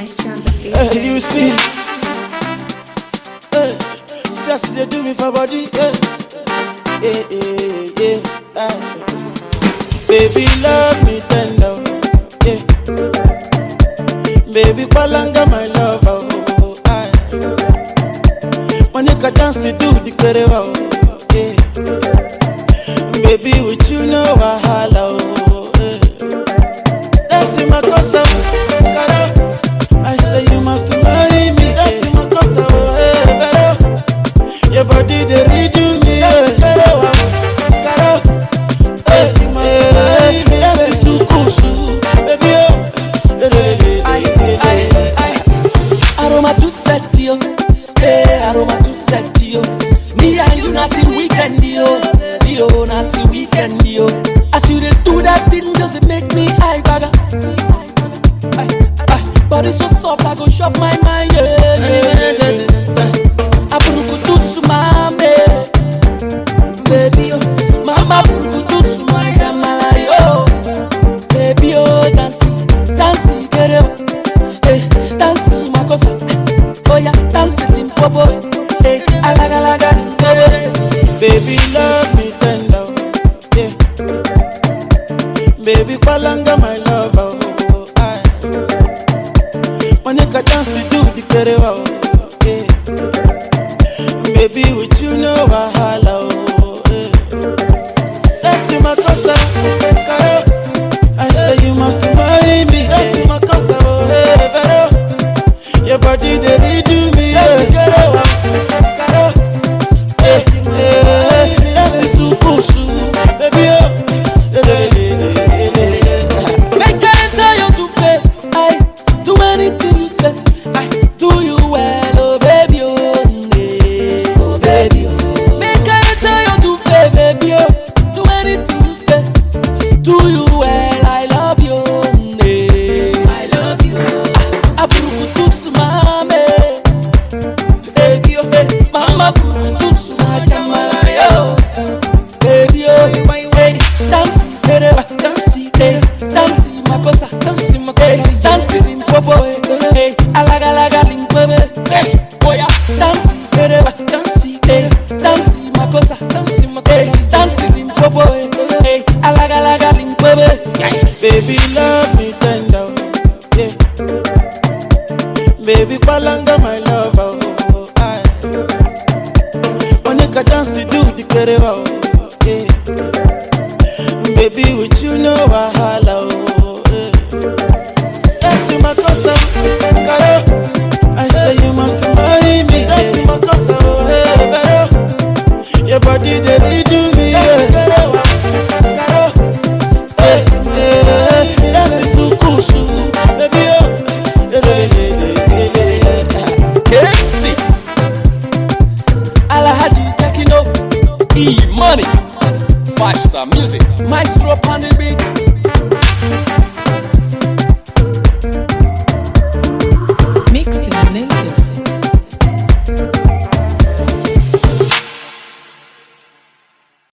Maestro on the beat. You see, sex they do me for body. Baby, love me tender. Baby, palanga my love. When you can dance, you do the kerewa. Baby, with you no wahala. That's in my cosa. I say you must marry me. That's in my cosa. Your body they redo me. You must marry me. That's sukusu, baby. Aroma to set you, aroma to set you. Me and you not till weekend, yo. Not till weekend, yo. As you dey do that thing, does it make me high bagger? Body so soft, I go shop my mind, yeah. Aburukutu sumame, baby, yo. Mama burukutu sumaya malayo, baby, oh, dancing, dancing, get it, dancing, makosa, oh yeah, dancing in popo, alaga, baby, love me tender, yeah. Baby, palanga my love, when you can dance, you do the kerewa, yeah. Baby, with you no wahala, that's in my casa, I say you must marry me, that's in my casa, your body they redo me, yeah. That's a sukusu, baby. Make I tell you to play, I do anything you say, I do you well, oh baby, oh baby. Make I tell you to play, baby, oh, do anything you say, do you well, I love you, I love you. Aburukutu sumame, baby, oh, mama burukutu sumaya malayo, baby, oh, dancing, dancing, makosa, dancing in popo, alaga limpobe, oh yeah, dancing, dancing, makosa, dancing in popo, alaga limpobe. Baby, love me tender, yeah. Baby, palanga my love, when you can dance, you do the kerewa, yeah. Baby, with you no wahala, that's in my cosa, I say you must marry